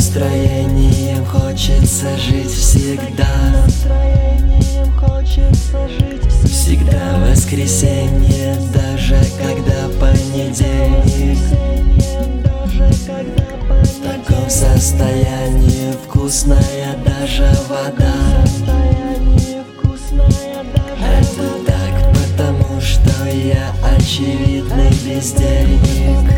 настроением хочется жить всегда. Всегда воскресенье, даже когда понедельник. В таком состоянии вкусная даже вода. Это так, потому что я очевидный бездельник.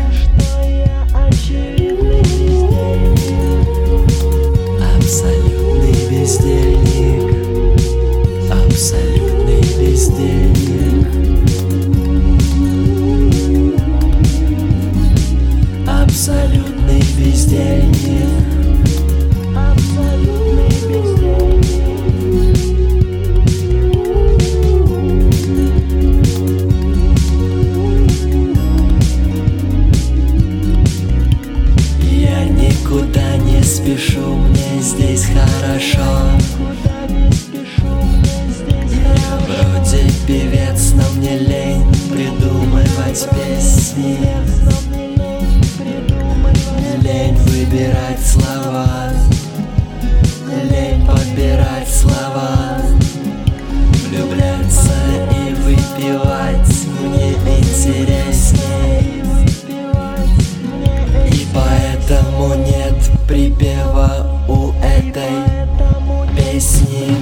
Абсолютный бездельник. Абсолютный бездельник. Абсолютный бездельник. Абсолютный бездельник. Я никуда не спешу, мне здесь хорошо. Я вроде певец, но мне лень придумывать песни. Лень выбирать слова, лень подбирать слова. Влюбляться и выпивать мне интересней. И поэтому нет припева у этой песни.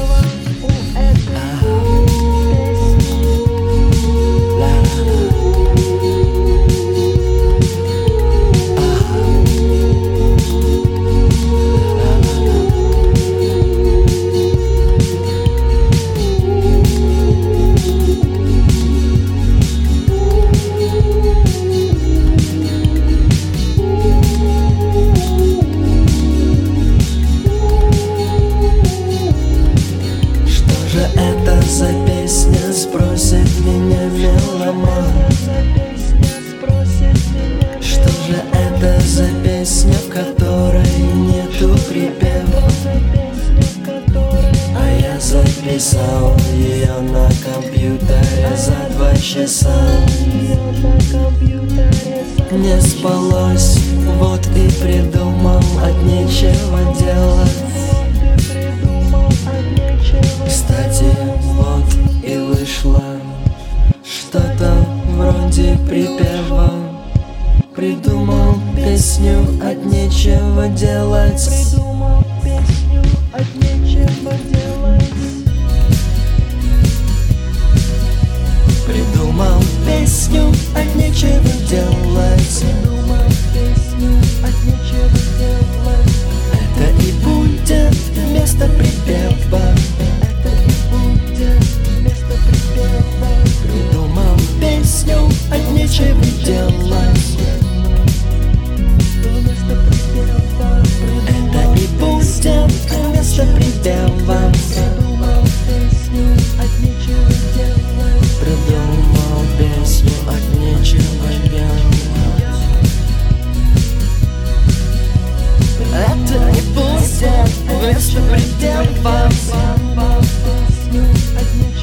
За песня спросит меня меломан. Что же это за песня, в которой нету припева? А я записал ее на компьютере за 2 часа. Не спалось, вот и придумал от нечего делать. Кстати, вот и вышло что-то вроде припева. Придумал песню от нечего делать. Придумал песню от нечего делать. Придумал песню от нечего делать. Придумал песню от нечего делать. Это и будет вместо припева. Придумал песню от нечего делать. Это и будет вместо припева. Придумал песню от нечего делать. Придумал песню от нечего делать. Это и будет вместо припева.